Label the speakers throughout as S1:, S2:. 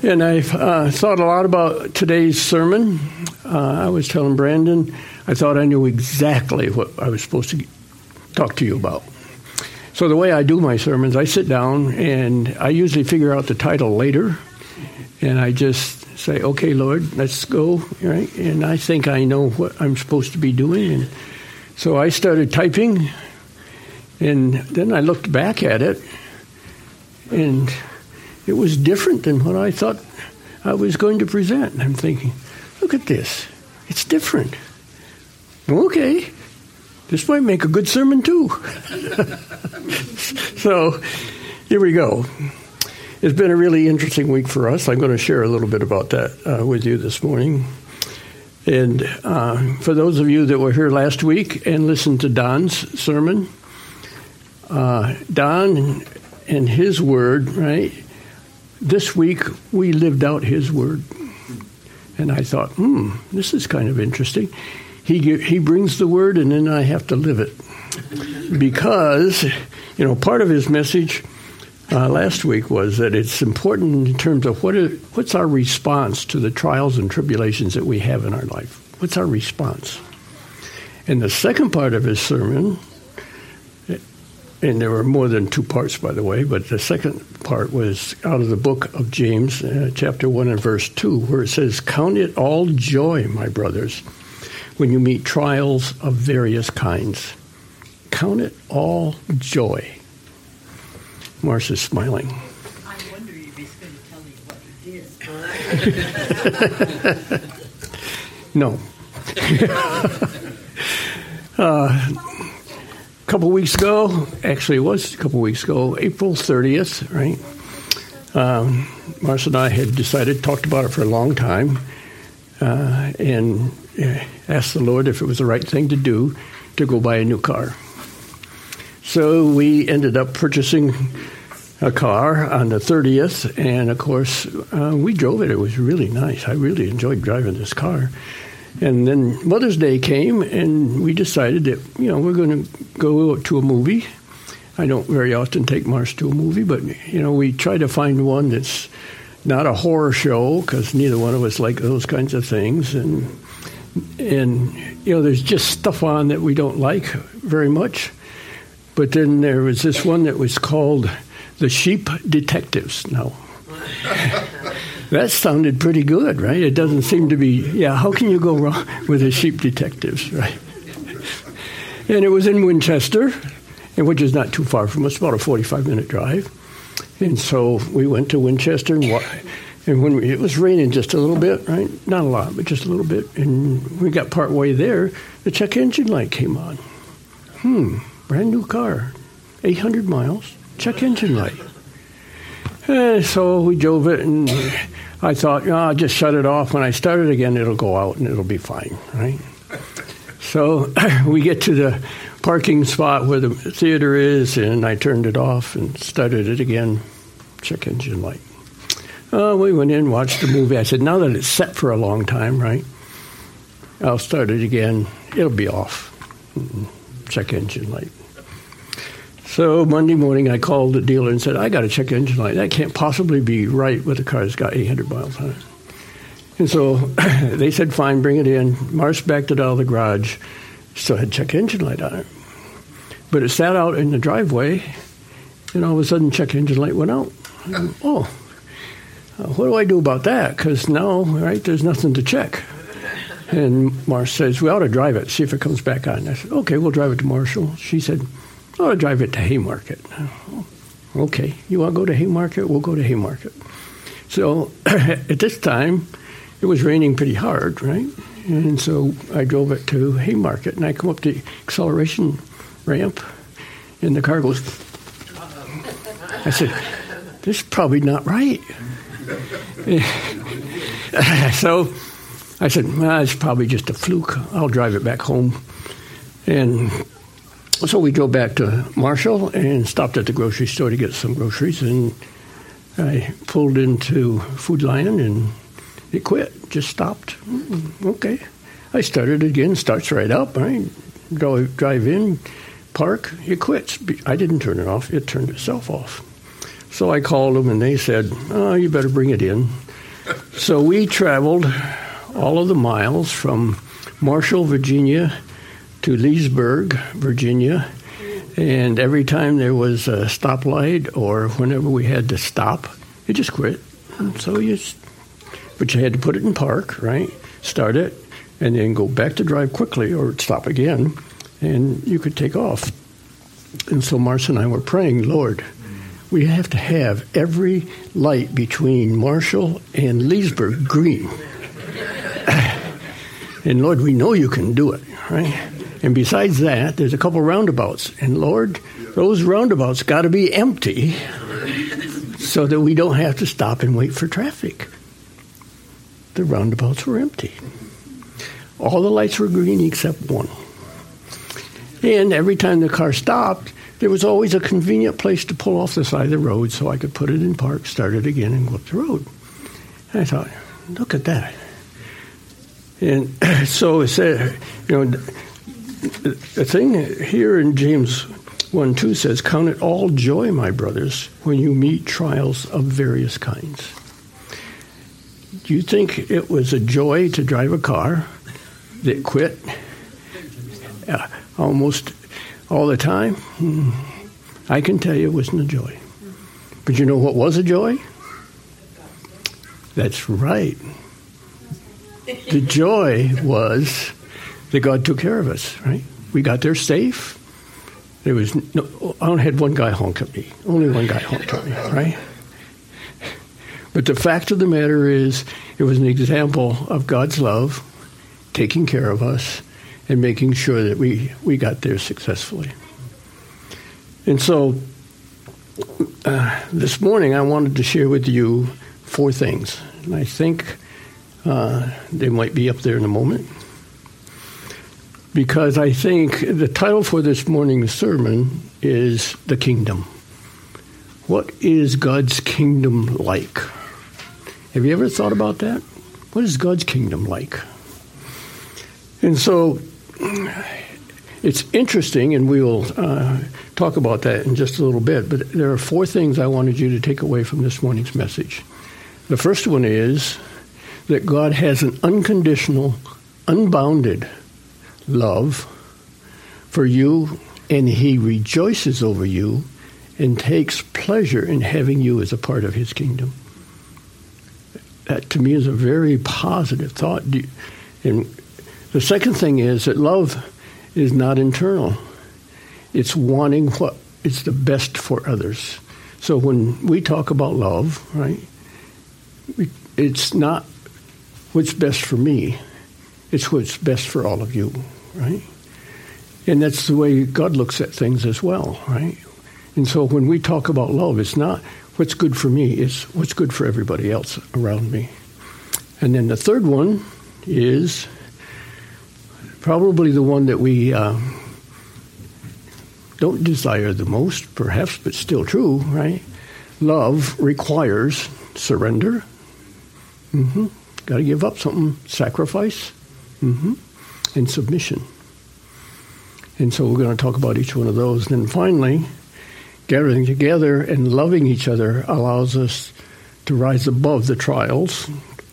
S1: And I've thought a lot about today's sermon. I was telling Brandon, I thought I knew exactly what I was supposed to talk to you about. So the way I do my sermons, I sit down and I usually figure out the title later. And I just say, okay, Lord, let's go. Right? And I think I know what I'm supposed to be doing. And so I started typing. And then I looked back at it. And it was different than what I thought I was going to present. And I'm thinking, look at this. It's different. Okay. This might make a good sermon, too. So here we go. It's been a really interesting week for us. I'm going to share a little bit about that with you this morning. And for those of you that were here last week and listened to Don's sermon, Don and his word, right? This week, we lived out his word. And I thought, this is kind of interesting. He brings the word, and then I have to live it. Because, part of his message last week was that it's important in terms of what's our response to the trials and tribulations that we have in our life. What's our response? And the second part of his sermon, and there were more than two parts, by the way, but the second part was out of the book of James, chapter 1 and verse 2, where it says, "Count it all joy, my brothers, when you meet trials of various kinds." Count it all joy. Marcia's smiling.
S2: I wonder if he's going to tell me what he did.
S1: No. A couple weeks ago, actually it was a couple weeks ago, April 30th, right? Marcia and I had talked about it for a long time, and asked the Lord if it was the right thing to do to go buy a new car. So we ended up purchasing a car on the 30th, and of course, we drove it. It was really nice. I really enjoyed driving this car. And then Mother's Day came, and we decided that, we're going to go to a movie. I don't very often take Marsh to a movie, but, we try to find one that's not a horror show, because neither one of us like those kinds of things. And there's just stuff on that we don't like very much. But then there was this one that was called The Sheep Detectives. Now, that sounded pretty good, right? It doesn't seem to be, how can you go wrong with The Sheep Detectives, right? And it was in Winchester, which is not too far from us, about a 45-minute drive. And so we went to Winchester, and when it was raining just a little bit, right? Not a lot, but just a little bit. And we got part way there, the check engine light came on. Brand new car, 800 miles, check engine light. And so we drove it, and I thought, I'll just shut it off. When I start it again, it'll go out, and it'll be fine, right? So we get to the parking spot where the theater is, and I turned it off and started it again, check engine light. We went in, watched the movie. I said, now that it's set for a long time, right, I'll start it again. It'll be off, check engine light. So Monday morning, I called the dealer and said, I got a check engine light. That can't possibly be right with a car that's got 800 miles on it. And so they said, fine, bring it in. Marsh backed it out of the garage. Still had check engine light on it. But it sat out in the driveway, and all of a sudden, check engine light went out. What do I do about that? Because now, right, there's nothing to check. And Marsh says, we ought to drive it, see if it comes back on. I said, okay, we'll drive it to Marshall. She said, I ought to drive it to Haymarket. Okay, you want to go to Haymarket? We'll go to Haymarket. So at this time, it was raining pretty hard, right? And so I drove it to Haymarket, and I come up the acceleration ramp, and the car goes. I said, this is probably not right. So I said, it's probably just a fluke. I'll drive it back home. And so we drove back to Marshall and stopped at the grocery store to get some groceries, and I pulled into Food Lion, and it quit, just stopped. Okay. I started again, starts right up, right? Drive in, park, it quits. I didn't turn it off, it turned itself off. So I called them, and they said, you better bring it in. So we traveled all of the miles from Marshall, Virginia to Leesburg, Virginia. And every time there was a stoplight or whenever we had to stop, it just quit. And so but you had to put it in park, right? Start it, and then go back to drive quickly or stop again, and you could take off. And so Marcia and I were praying, Lord, we have to have every light between Marshall and Leesburg green. And Lord, we know you can do it, right? And besides that, there's a couple roundabouts. And Lord, those roundabouts got to be empty so that we don't have to stop and wait for traffic. The roundabouts were empty. All the lights were green except one. And every time the car stopped, there was always a convenient place to pull off the side of the road so I could put it in park, start it again, and go up the road. And I thought, look at that. And so it said, the thing here in James 1:2 says, count it all joy, my brothers, when you meet trials of various kinds. Do you think it was a joy to drive a car that quit almost all the time? I can tell you it wasn't a joy. But you know what was a joy? That's right. The joy was that God took care of us, right? We got there safe. There was I only had one guy honk at me. Only one guy honked at me, right? But the fact of the matter is, it was an example of God's love, taking care of us, and making sure that we got there successfully. And so this morning I wanted to share with you 4 things. And I think they might be up there in a moment. Because I think the title for this morning's sermon is The Kingdom. What is God's kingdom like? Have you ever thought about that? What is God's kingdom like? And so it's interesting, and we'll talk about that in just a little bit, but there are 4 things I wanted you to take away from this morning's message. The first one is that God has an unconditional, unbounded love for you, and he rejoices over you and takes pleasure in having you as a part of his kingdom. That, to me, is a very positive thought. And the second thing is that love is not internal. It's wanting what is the best for others. So when we talk about love, right, it's not what's best for me. It's what's best for all of you, right? And that's the way God looks at things as well, right? And so when we talk about love, it's not what's good for me, it's what's good for everybody else around me. And then the third one is probably the one that we don't desire the most, perhaps, but still true, right? Love requires surrender. Got to give up something, sacrifice, and submission. And so we're going to talk about each one of those. And then finally, gathering together and loving each other allows us to rise above the trials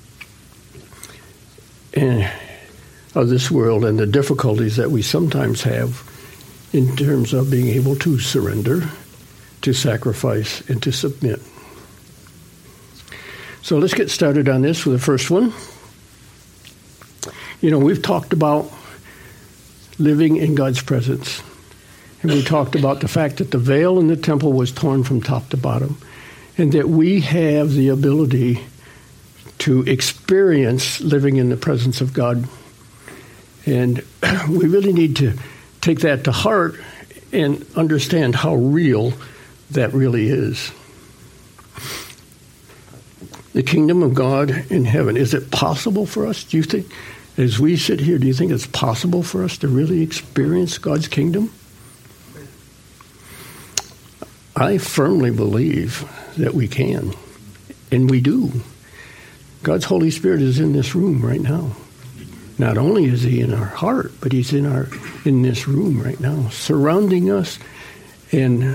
S1: of this world and the difficulties that we sometimes have in terms of being able to surrender, to sacrifice, and to submit. So let's get started on this with the first one. We've talked about living in God's presence. And we talked about the fact that the veil in the temple was torn from top to bottom, and that we have the ability to experience living in the presence of God. And we really need to take that to heart and understand how real that really is. The kingdom of God in heaven. Is it possible for us? Do you think, as we sit here, do you think it's possible for us to really experience God's kingdom? I firmly believe that we can, and we do. God's Holy Spirit is in this room right now. Not only is he in our heart, but he's in this room right now, surrounding us and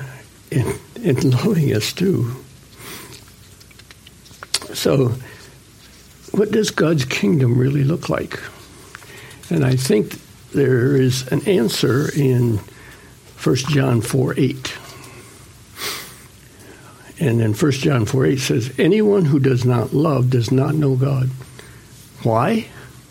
S1: loving us too. So what does God's kingdom really look like? And I think there is an answer in 1 John 4:8. And then 1 John 4:8 says, anyone who does not love does not know God. Why?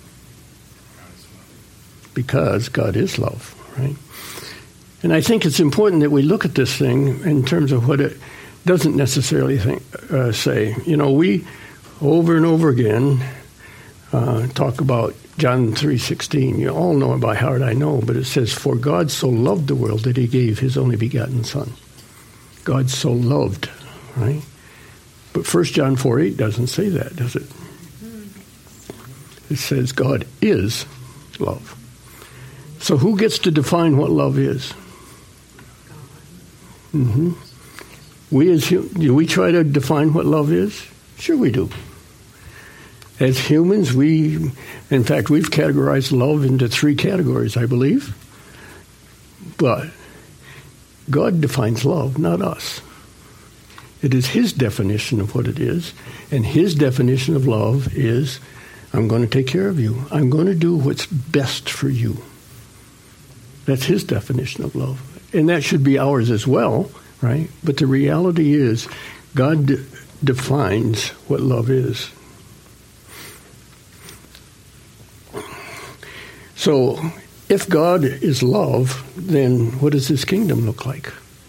S1: Because God is love, right? And I think it's important that we look at this thing in terms of what it doesn't necessarily say. You know, we over and over again talk about John 3:16. You all know it by heart, I know, but it says, for God so loved the world that he gave his only begotten Son. God so loved, right? But 1 John 4:8 doesn't say that, does it? It says God is love. So who gets to define what love is? Mm-hmm. Do we try to define what love is? Sure we do. As humans, we've categorized love into 3 categories, I believe. But God defines love, not us. It is his definition of what it is. And his definition of love is, I'm going to take care of you. I'm going to do what's best for you. That's his definition of love. And that should be ours as well, right? But the reality is, God defines what love is. So, if God is love, then what does his kingdom look like?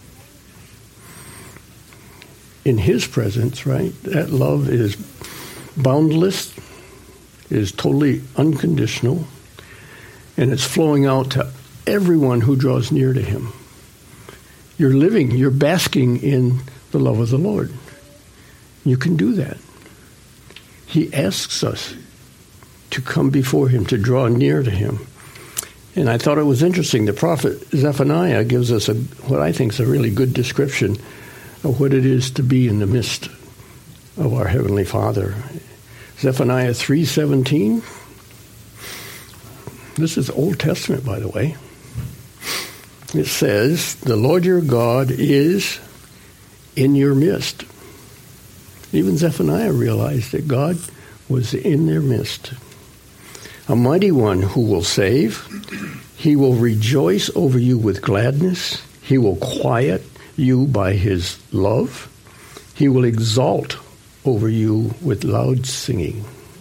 S1: In his presence, right, that love is boundless, is totally unconditional, and it's flowing out to everyone who draws near to him. You're basking in the love of the Lord. You can do that. He asks us to come before him, to draw near to him. And I thought it was interesting. The prophet Zephaniah gives us what I think is a really good description of what it is to be in the midst of our Heavenly Father. Zephaniah 3:17. This is Old Testament, by the way. It says, the Lord your God is in your midst. Even Zephaniah realized that God was in their midst. A mighty one who will save. He will rejoice over you with gladness. He will quiet you by his love. He will exalt over you with loud singing.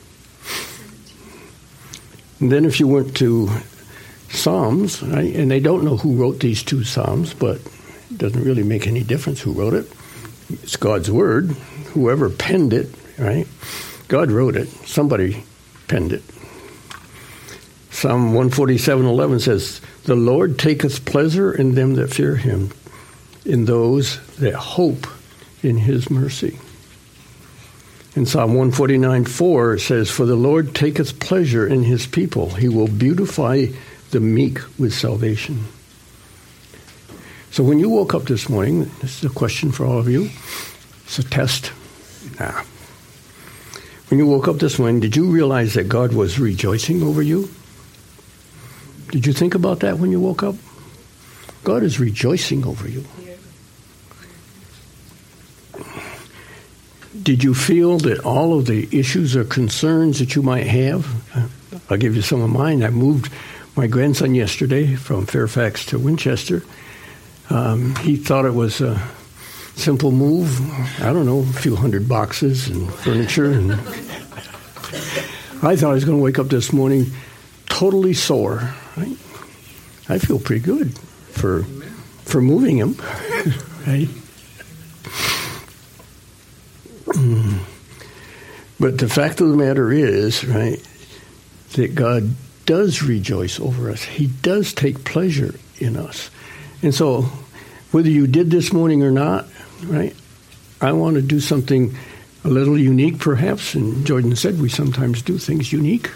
S1: And then if you went to Psalms, right, and they don't know who wrote these 2 Psalms, but it doesn't really make any difference who wrote it. It's God's word. Whoever penned it, right? God wrote it. Somebody penned it. Psalm 147:11 says, the Lord taketh pleasure in them that fear him, in those that hope in his mercy. In Psalm 149:4 it says, for the Lord taketh pleasure in his people. He will beautify the meek with salvation. So when you woke up this morning, this is a question for all of you. It's a test. When you woke up this morning, did you realize that God was rejoicing over you? Did you think about that when you woke up? God is rejoicing over you. Did you feel that all of the issues or concerns that you might have? I'll give you some of mine. I moved my grandson yesterday from Fairfax to Winchester. He thought it was a simple move. I don't know, a few hundred boxes and furniture. And I thought I was going to wake up this morning totally sore. Right? I feel pretty good for moving him. Right? But the fact of the matter is, right, that God does rejoice over us. He does take pleasure in us. And so, whether you did this morning or not, right, I want to do something a little unique perhaps, and Jordan said we sometimes do things unique.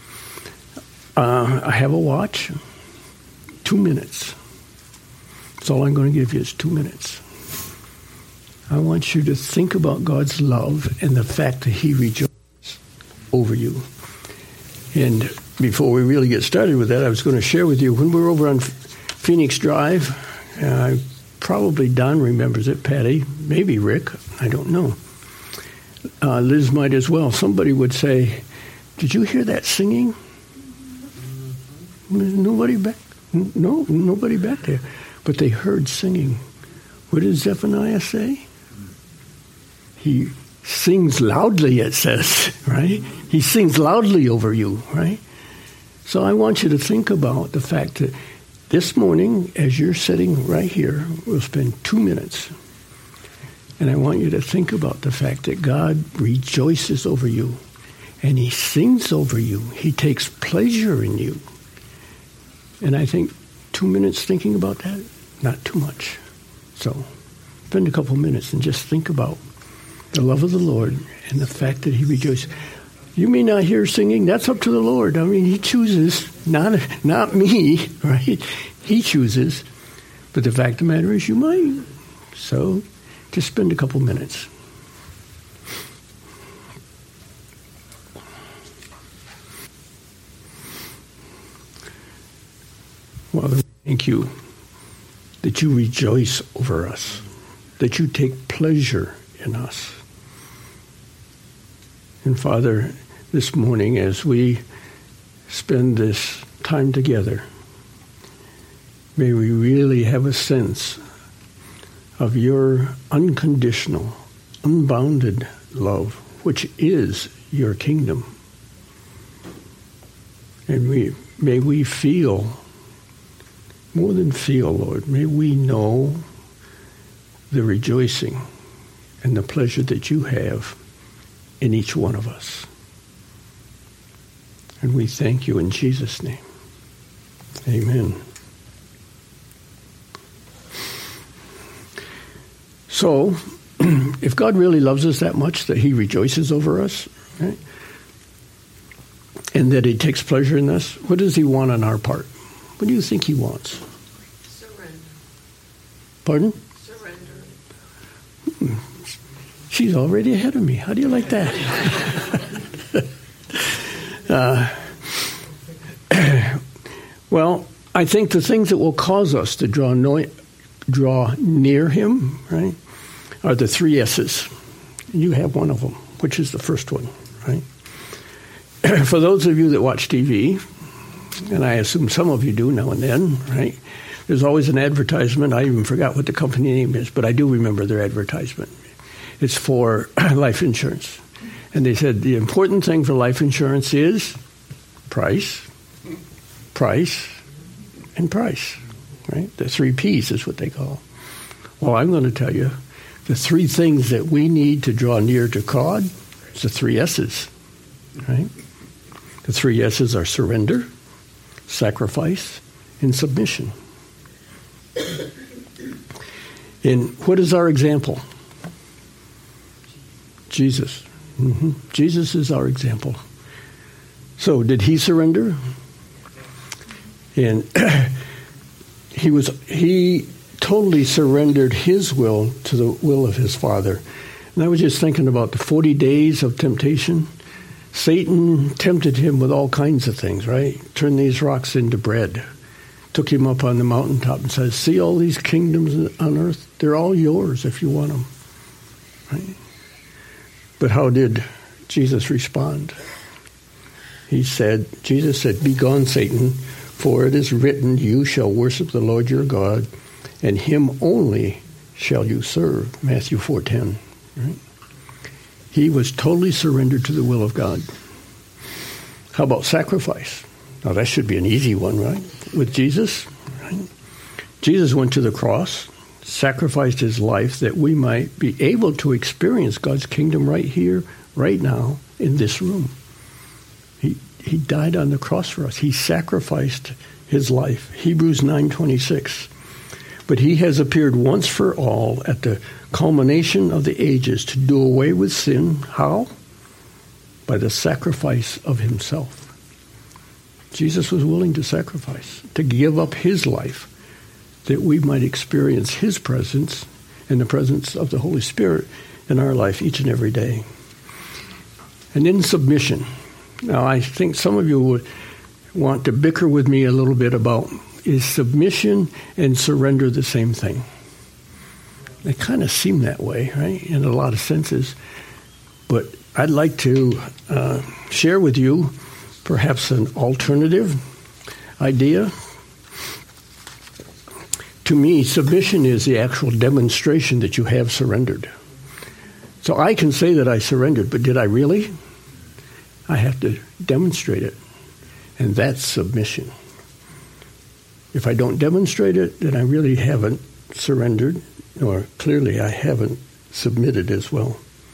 S1: I have a watch, 2 minutes. That's all I'm going to give you is 2 minutes. I want you to think about God's love and the fact that he rejoices over you. And before we really get started with that, I was going to share with you, when we were over on Phoenix Drive, probably Don remembers it, Patty, maybe Rick, I don't know. Liz might as well. Somebody would say, Did you hear that singing? Nobody back. No, nobody back there. But they heard singing. What did Zephaniah say? He sings loudly, it says, right? He sings loudly over you, right? So I want you to think about the fact that this morning, as you're sitting right here, we'll spend 2 minutes. And I want you to think about the fact that God rejoices over you. And he sings over you. He takes pleasure in you. And I think 2 minutes thinking about that, not too much. So spend a couple minutes and just think about the love of the Lord and the fact that he rejoices. You may not hear singing. That's up to the Lord. I mean, he chooses, not me, right? He chooses. But the fact of the matter is you might. So just spend a couple minutes. Father, thank you that you rejoice over us, that you take pleasure in us. And Father, this morning as we spend this time together, may we really have a sense of your unconditional, unbounded love, which is your kingdom. And may we feel, more than feel, Lord, may we know the rejoicing and the pleasure that you have in each one of us. And we thank you in Jesus' name. Amen. So, if God really loves us that much that he rejoices over us, right, and that he takes pleasure in us, what does he want on our part? What do you think he wants?
S2: Surrender.
S1: Pardon?
S2: Surrender.
S1: She's already ahead of me. How do you like that? Well, I think the things that will cause us to draw near him, right, are the 3 S's. You have one of them, which is the first one, right? For those of you that watch TV, and I assume some of you do now and then, right, there's always an advertisement. I even forgot what the company name is, but I do remember their advertisement. It's for life insurance. And they said the important thing for life insurance is price, price, and price, right? The 3 P's is what they call. Well, I'm going to tell you, the 3 things that we need to draw near to God is the 3 S's, right? The 3 S's are surrender, sacrifice, and submission. And what is our example? Jesus. Mm-hmm. Jesus is our example. So did he surrender? And he totally surrendered his will to the will of his Father. And I was just thinking about the 40 days of temptation. Satan tempted him with all kinds of things, right? Turn these rocks into bread. Took him up on the mountaintop and says, see all these kingdoms on earth? They're all yours if you want them. Right? But how did Jesus respond? Jesus said, be gone, Satan, for it is written, you shall worship the Lord your God, and him only shall you serve. Matthew 4:10. Right? He was totally surrendered to the will of God. How about sacrifice? Now that should be an easy one, right? With Jesus, right? Jesus went to the cross, sacrificed his life that we might be able to experience God's kingdom right here, right now, in this room. He died on the cross for us. He sacrificed his life. Hebrews 9:26. But he has appeared once for all at the culmination of the ages to do away with sin. How? By the sacrifice of himself. Jesus was willing to sacrifice, to give up his life, that we might experience his presence and the presence of the Holy Spirit in our life each and every day. And in submission. Now, I think some of you would want to bicker with me a little bit about, is submission and surrender the same thing? They kind of seem that way, right, in a lot of senses. But I'd like to share with you perhaps an alternative idea. To me, submission is the actual demonstration that you have surrendered. So I can say that I surrendered, but did I really? I have to demonstrate it, and that's submission. If I don't demonstrate it, then I really haven't surrendered, or clearly I haven't submitted as well.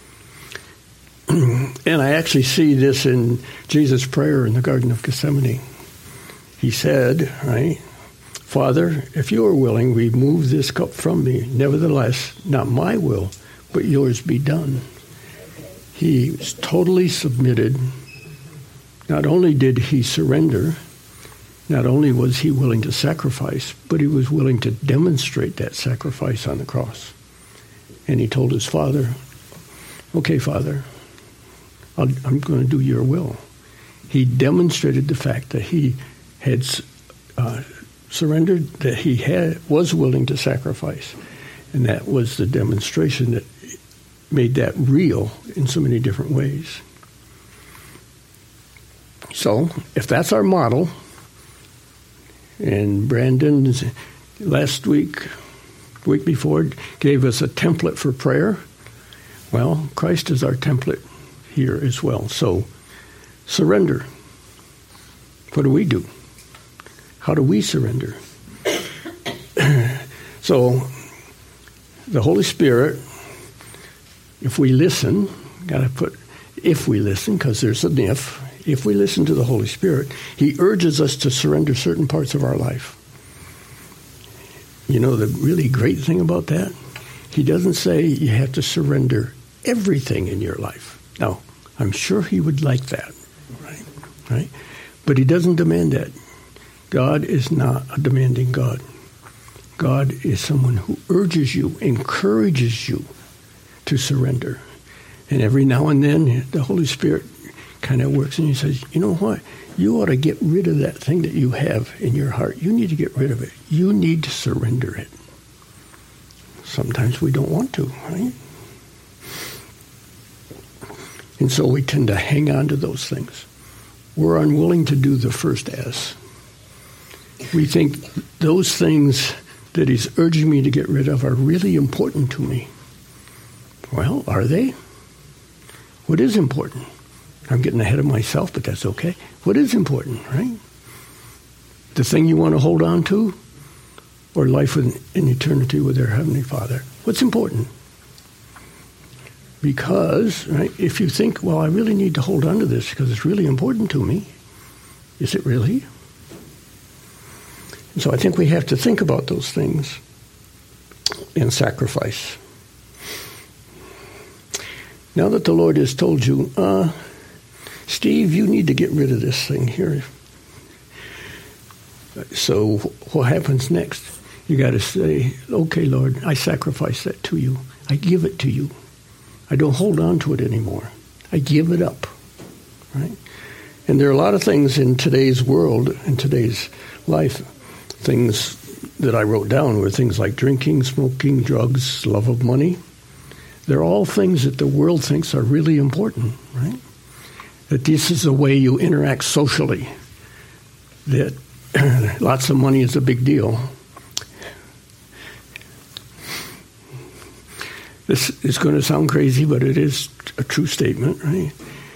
S1: And I actually see this in Jesus' prayer in the Garden of Gethsemane. He said, right, Father, if you are willing, remove this cup from me. Nevertheless, not my will, but yours be done. He was totally submitted. Not only did he surrender, not only was he willing to sacrifice, but he was willing to demonstrate that sacrifice on the cross. And he told his Father, okay, Father, I'm going to do your will. He demonstrated the fact that he had surrendered, that he was willing to sacrifice. And that was the demonstration that made that real in so many different ways. So, if that's our model, and Brandon last week before, gave us a template for prayer, well, Christ is our template here as well. So, surrender. What do? How do we surrender? So, the Holy Spirit, if we listen, got to put if we listen, because there's an if we listen to the Holy Spirit, he urges us to surrender certain parts of our life. You know the really great thing about that? He doesn't say you have to surrender everything in your life. Now, I'm sure he would like that, right? But he doesn't demand that. God is not a demanding God. God is someone who urges you, encourages you to surrender. And every now and then, the Holy Spirit kind of works and he says, you know what? You ought to get rid of that thing that you have in your heart. You need to get rid of it. You need to surrender it. Sometimes we don't want to, right? And so we tend to hang on to those things. We're unwilling to do the first S. We think those things that he's urging me to get rid of are really important to me. Well, are they? What is important? I'm getting ahead of myself, but that's okay. What is important, right? The thing you want to hold on to, or life in eternity with our Heavenly Father? What's important? Because, right, if you think, well, I really need to hold on to this because it's really important to me, is it really? And so I think we have to think about those things and sacrifice. Now that the Lord has told you, Steve, you need to get rid of this thing here. So what happens next? You got to say, okay, Lord, I sacrifice that to you. I give it to you. I don't hold on to it anymore. I give it up, right? And there are a lot of things in today's world, in today's life, things that I wrote down were things like drinking, smoking, drugs, love of money. They're all things that the world thinks are really important, right? That this is the way you interact socially, that lots of money is a big deal. This is going to sound crazy, but it is a true statement, right?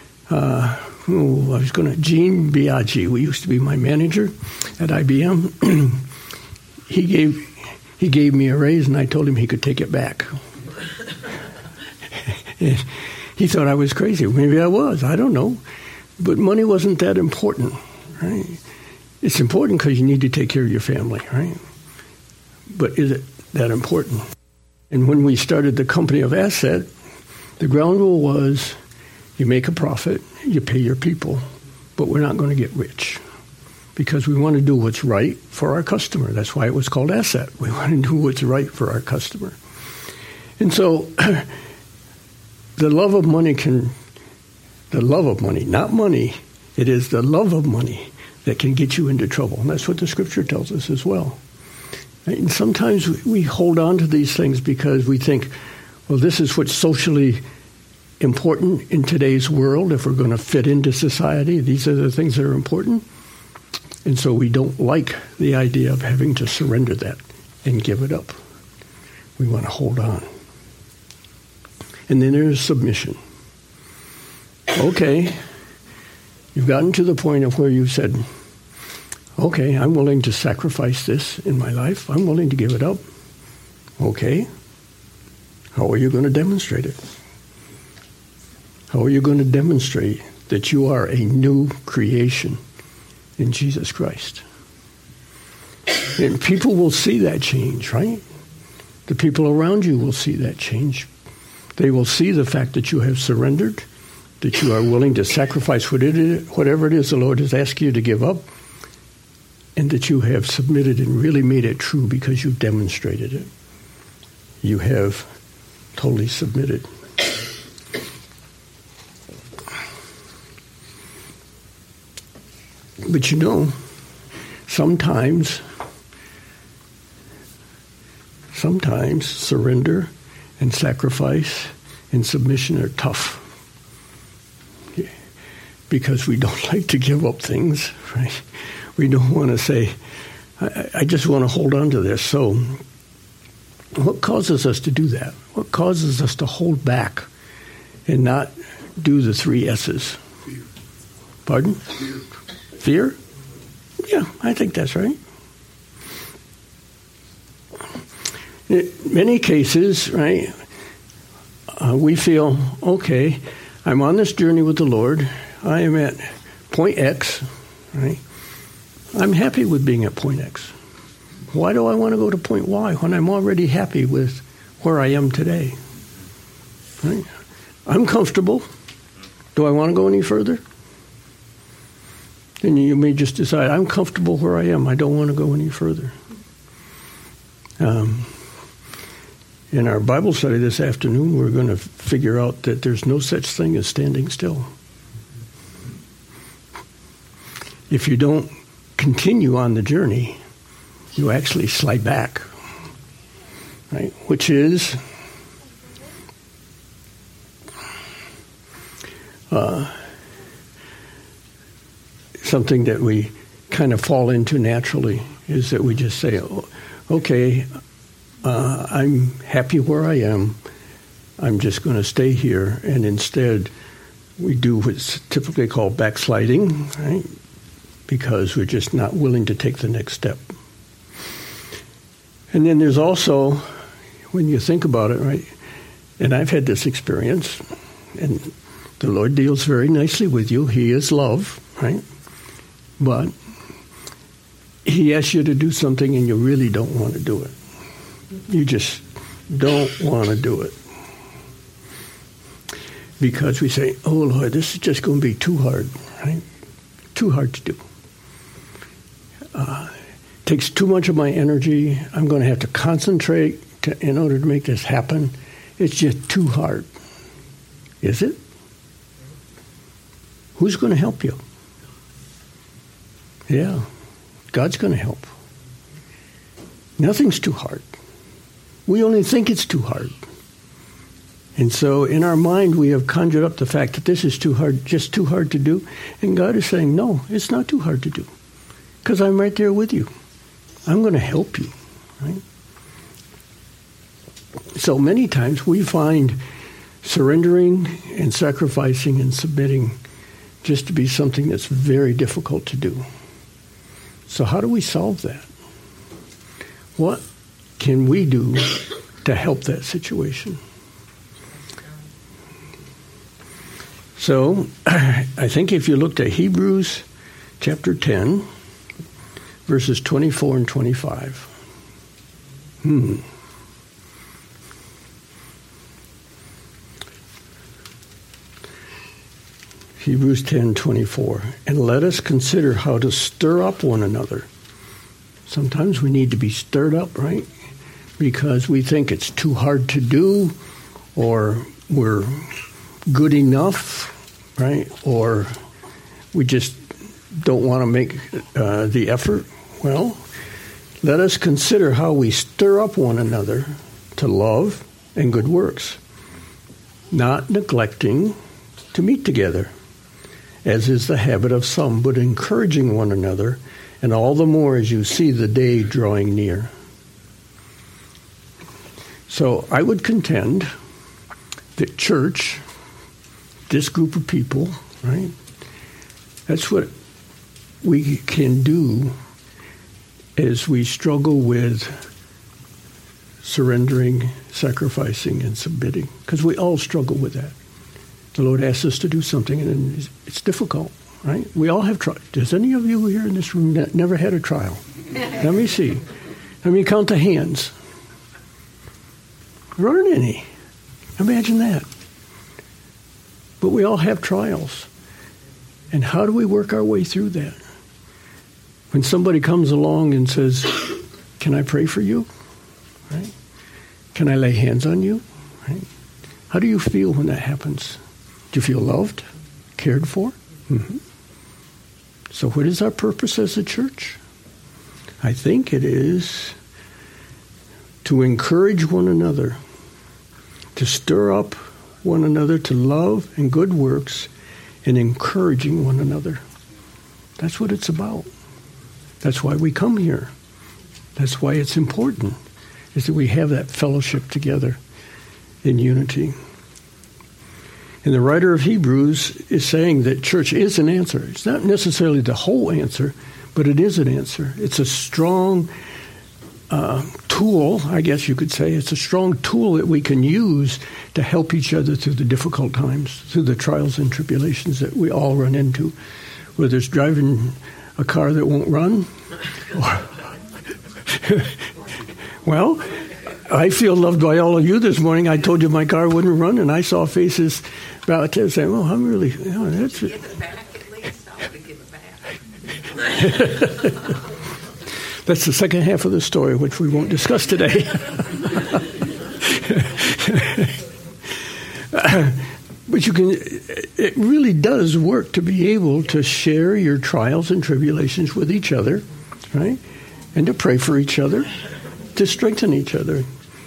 S1: Gene Biaggi, who used to be my manager at IBM, he gave me a raise, and I told him he could take it back. He thought I was crazy. Maybe I was. I don't know. But money wasn't that important, right? It's important because you need to take care of your family, right? But is it that important? And when we started the company of Asset, the ground rule was you make a profit, you pay your people, but we're not going to get rich because we want to do what's right for our customer. That's why it was called Asset. We want to do what's right for our customer. And so the love of money, not money, it is the love of money that can get you into trouble. And that's what the Scripture tells us as well. And sometimes we hold on to these things because we think, well, this is what's socially important in today's world if we're going to fit into society. These are the things that are important. And so we don't like the idea of having to surrender that and give it up. We want to hold on. And then there's submission. Okay, you've gotten to the point of where you said, okay, I'm willing to sacrifice this in my life. I'm willing to give it up. Okay, how are you going to demonstrate it? How are you going to demonstrate that you are a new creation in Jesus Christ? And people will see that change, right? The people around you will see that change. They will see the fact that you have surrendered, that you are willing to sacrifice whatever it is the Lord has asked you to give up, and that you have submitted and really made it true because you've demonstrated it. You have totally submitted. But you know, sometimes surrender and sacrifice and submission are tough because we don't like to give up things, right? We don't want to say, I just want to hold on to this. So what causes us to do that? What causes us to hold back and not do the 3 S's?
S3: Fear.
S1: Pardon?
S3: Fear.
S1: Fear? Yeah, I think that's right. In many cases, right, we feel, okay, I'm on this journey with the Lord. I am at point X, right? I'm happy with being at point X. Why do I want to go to point Y when I'm already happy with where I am today? Right? I'm comfortable. Do I want to go any further? And you may just decide, I'm comfortable where I am. I don't want to go any further. In our Bible study this afternoon, we're going to figure out that there's no such thing as standing still. If you don't continue on the journey, you actually slide back, right? Which is something that we kind of fall into naturally, is that we just say, okay, I'm happy where I am. I'm just going to stay here. And instead, we do what's typically called backsliding, right? Because we're just not willing to take the next step. And then there's also, when you think about it, right, and I've had this experience, and the Lord deals very nicely with you. He is love, right? But He asks you to do something and you really don't want to do it. You just don't want to do it. Because we say, oh, Lord, this is just going to be too hard, right? Too hard to do. Takes too much of my energy. I'm going to have to concentrate in order to make this happen. It's just too hard. Is it? Who's going to help you? Yeah, God's going to help. Nothing's too hard. We only think it's too hard. And so in our mind, we have conjured up the fact that this is too hard, just too hard to do. And God is saying, no, it's not too hard to do. Because I'm right there with you. I'm going to help you. Right? So many times we find surrendering and sacrificing and submitting just to be something that's very difficult to do. So how do we solve that? What can we do to help that situation? So I think if you looked at Hebrews chapter 10, verses 24 and 25. Hebrews 10:24. And let us consider how to stir up one another. Sometimes we need to be stirred up, right? Because we think it's too hard to do, or we're good enough, right? Or we just don't want to make the effort. Well, let us consider how we stir up one another to love and good works. not neglecting to meet together, as is the habit of some, but encouraging one another, and all the more as you see the day drawing near. So I would contend that church, this group of people, right, that's what we can do as we struggle with surrendering, sacrificing, and submitting, because we all struggle with that. The Lord asks us to do something, and it's difficult, right? We all have trials. Does any of you here in this room never had a trial? Let me see. Let me count the hands. There aren't any. Imagine that. But we all have trials. And how do we work our way through that? When somebody comes along and says, can I pray for you? Right? Can I lay hands on you? Right? How do you feel when that happens? Do you feel loved, cared for? Mm-hmm. So what is our purpose as a church? I think it is to encourage one another, to stir up one another to love and good works, and encouraging one another. That's what it's about. That's why we come here. That's why it's important, is that we have that fellowship together in unity. And the writer of Hebrews is saying that church is an answer. It's not necessarily the whole answer, but it is an answer. It's a strong tool, I guess you could say. It's a strong tool that we can use to help each other through the difficult times, through the trials and tribulations that we all run into, whether it's driving a car that won't run. Well, I feel loved by all of you this morning. I told you my car wouldn't run, and I saw faces about to saying, "Oh, I'm really, that's it."
S2: Give it back at least. I want to give it back.
S1: That's the second half of the story, which we won't discuss today. But it really does work to be able to share your trials and tribulations with each other, right? And to pray for each other, to strengthen each other.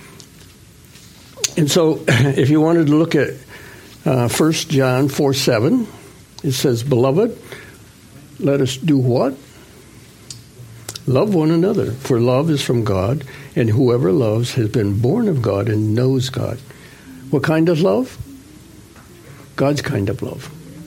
S1: And so if you wanted to look at 1 John 4:7, it says, "Beloved, let us do what? Love one another, for love is from God, and whoever loves has been born of God and knows God." What kind of love? God's kind of love.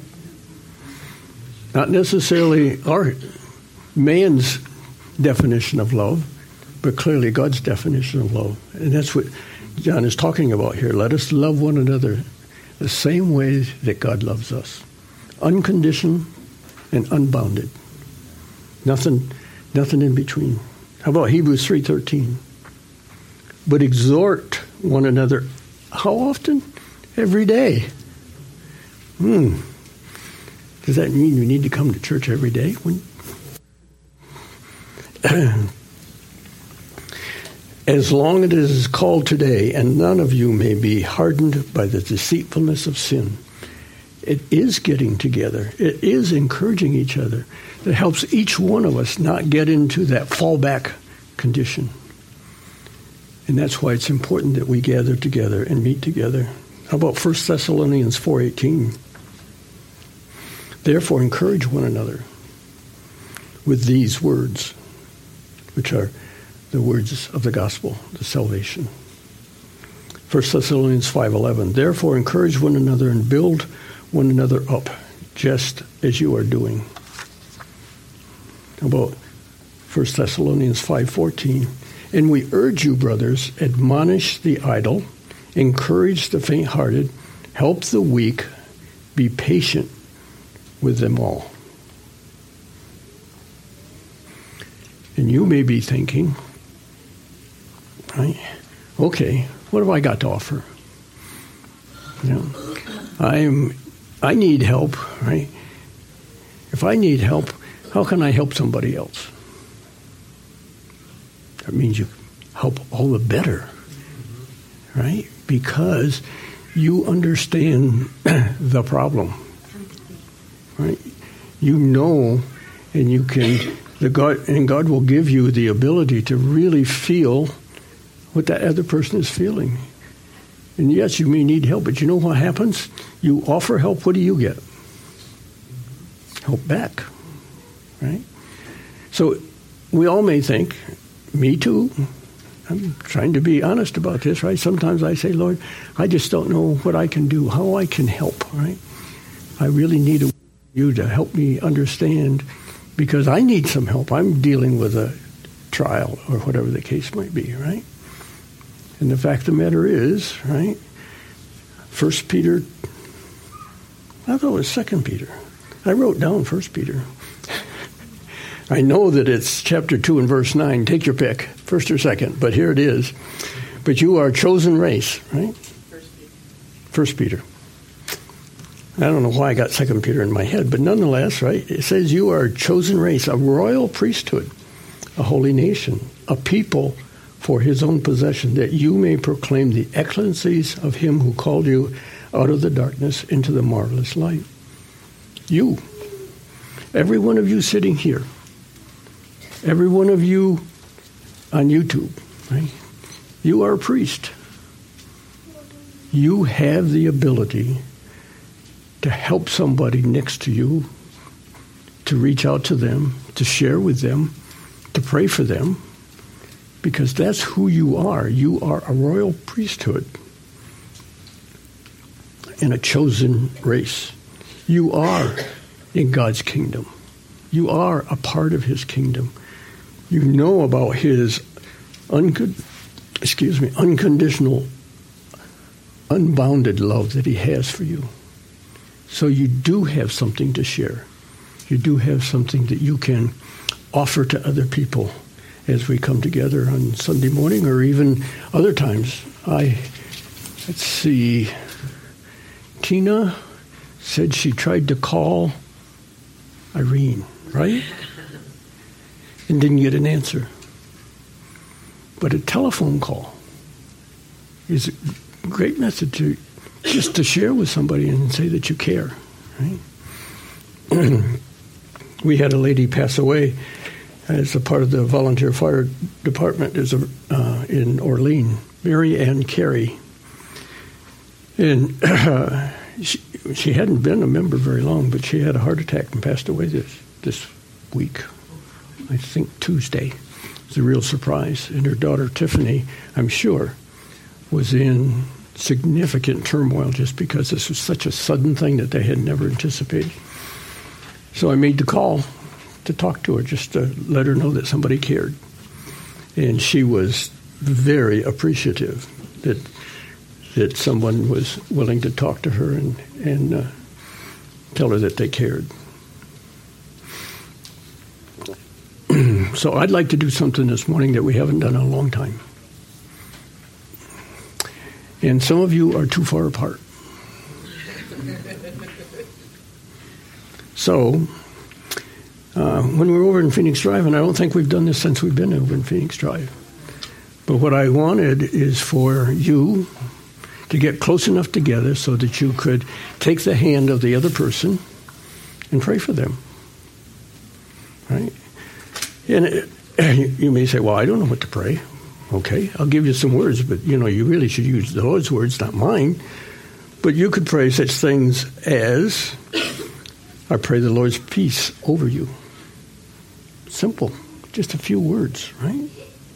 S1: Not necessarily our man's definition of love, but clearly God's definition of love. And that's what John is talking about here. Let us love one another the same way that God loves us. Unconditioned and unbounded. Nothing in between. How about Hebrews 3:13? But exhort one another. How often? Every day. Does that mean we need to come to church every day? As long as it is called today, and none of you may be hardened by the deceitfulness of sin. It is getting together. It is encouraging each other. That helps each one of us not get into that fallback condition. And that's why it's important that we gather together and meet together. How about 1 Thessalonians 4:18? Therefore, encourage one another with these words, which are the words of the gospel, the salvation. 1 Thessalonians 5:11. Therefore, encourage one another and build one another up, just as you are doing. How about 1 Thessalonians 5:14? And we urge you, brothers, admonish the idle, encourage the faint-hearted, help the weak, be patient with them all. And you may be thinking, right, okay, what have I got to offer? I need help, right? If I need help, how can I help somebody else? That means you help all the better, right? Because you understand the problem, right? You know, and you can, God will give you the ability to really feel what that other person is feeling. And yes, you may need help, but you know what happens? You offer help, what do you get? Help back, right? So we all may think, me too, I'm trying to be honest about this, right? Sometimes I say, Lord, I just don't know what I can do, how I can help, right? I really need you to help me understand, because I need some help. I'm dealing with a trial or whatever the case might be, right? And the fact of the matter is, right, 1 Peter, I thought it was 2 Peter. I wrote down 1 Peter. I know that it's chapter 2 and verse 9. Take your pick, first or second, but here it is. But you are a chosen race, right? 1 Peter. I don't know why I got 2 Peter in my head, but nonetheless, right, it says you are a chosen race, a royal priesthood, a holy nation, a people for his own possession, that you may proclaim the excellencies of him who called you out of the darkness into the marvelous light. You, every one of you sitting here, every one of you on YouTube, right? You are a priest. You have the ability to help somebody next to you, to reach out to them, to share with them, to pray for them, because that's who you are. You are a royal priesthood and a chosen race. You are in God's kingdom. You are a part of his kingdom. You know about his unconditional, unbounded love that he has for you. So you do have something to share. You do have something that you can offer to other people as we come together on Sunday morning or even other times. Let's see, Tina said she tried to call Irene, right? And didn't get an answer. But a telephone call is a great method just to share with somebody and say that you care, right? We had a lady pass away as a part of the volunteer fire department in Orleans, Mary Ann Carey. And she hadn't been a member very long, but she had a heart attack and passed away this week, I think Tuesday. It was a real surprise. And her daughter, Tiffany, I'm sure, was in significant turmoil just because this was such a sudden thing that they had never anticipated. So I made the call to talk to her, just to let her know that somebody cared. And she was very appreciative that someone was willing to talk to her and tell her that they cared. So I'd like to do something this morning that we haven't done in a long time. And some of you are too far apart. So when we were over in Phoenix Drive, and I don't think we've done this since we've been over in Phoenix Drive, but what I wanted is for you to get close enough together so that you could take the hand of the other person and pray for them, right? And you may say, well, I don't know what to pray. Okay, I'll give you some words, but, you really should use those words, not mine. But you could pray such things as, I pray the Lord's peace over you. Simple, just a few words, right?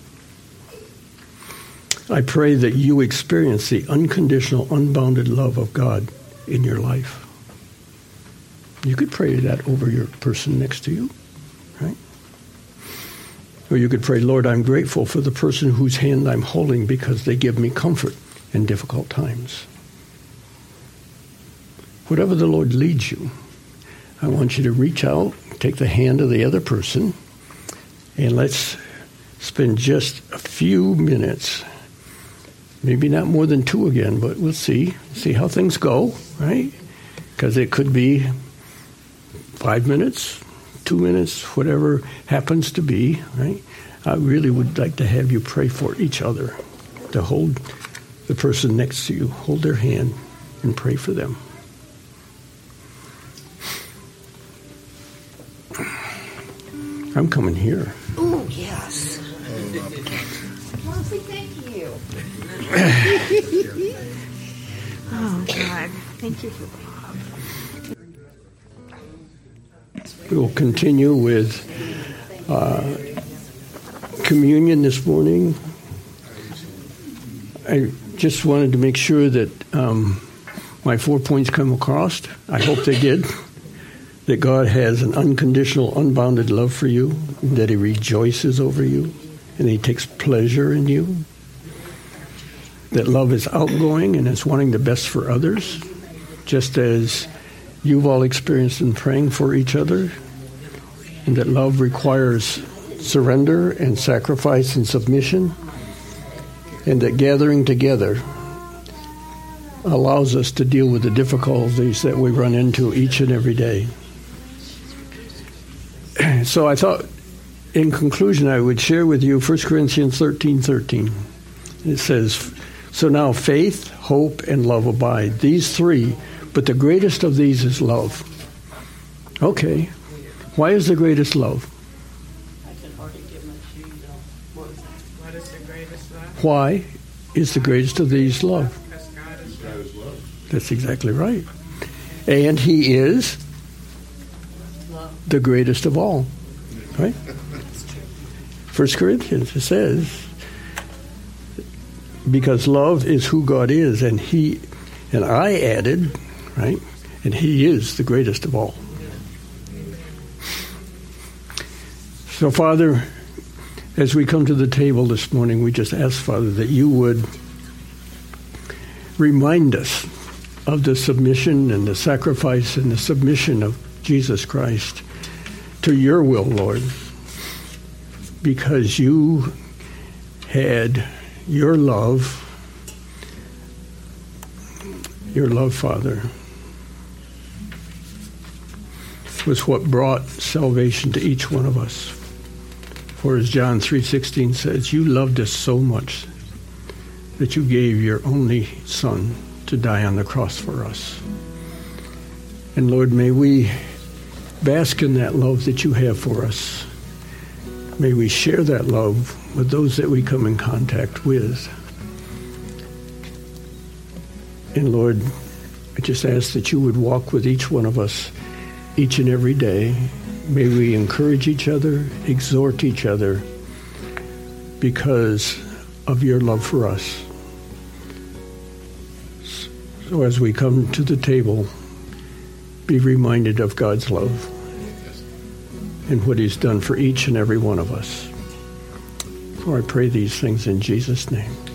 S1: I pray that you experience the unconditional, unbounded love of God in your life. You could pray that over your person next to you, right? Or you could pray, Lord, I'm grateful for the person whose hand I'm holding because they give me comfort in difficult times. Whatever the Lord leads you, I want you to reach out, take the hand of the other person, and let's spend just a few minutes, maybe not more than 2 again, but we'll see how things go, right? Because it could be 5 minutes, 2 minutes, whatever happens to be, right? I really would like to have you pray for each other, to hold the person next to you, hold their hand, and pray for them. I'm coming here.
S2: Oh, yes. Lovely, thank you.
S3: Oh, God. Thank you for Bob.
S1: We'll continue with communion this morning. I just wanted to make sure that my 4 points come across. I hope they did. That God has an unconditional, unbounded love for you, and that he rejoices over you, and he takes pleasure in you. That love is outgoing and it's wanting the best for others, just as you've all experienced in praying for each other. And that love requires surrender and sacrifice and submission. And that gathering together allows us to deal with the difficulties that we run into each and every day. So I thought, in conclusion, I would share with you 1 Corinthians 13:13. It says, "So now faith, hope, and love abide. These three, but the greatest of these is love." Okay. Why is the greatest love?
S2: I can hardly get my shoes off. What is the greatest love?
S1: Why is the greatest of these love?
S2: Because God is love.
S1: That's exactly right. And he is
S2: Love.
S1: the greatest of all. Right? 1 Corinthians, it says, because love is who God is, and I added, right, and he is the greatest of all. So, Father, as we come to the table this morning, we just ask, Father, that you would remind us of the submission and the sacrifice and the submission of Jesus Christ to your will, Lord, because you had your love, Father, was what brought salvation to each one of us. For as John 3:16 says, you loved us so much that you gave your only Son to die on the cross for us. And Lord, may we bask in that love that you have for us. May we share that love with those that we come in contact with. And Lord, I just ask that you would walk with each one of us each and every day. May we encourage each other, exhort each other because of your love for us. So as we come to the table, be reminded of God's love and what he's done for each and every one of us. For I pray these things in Jesus' name.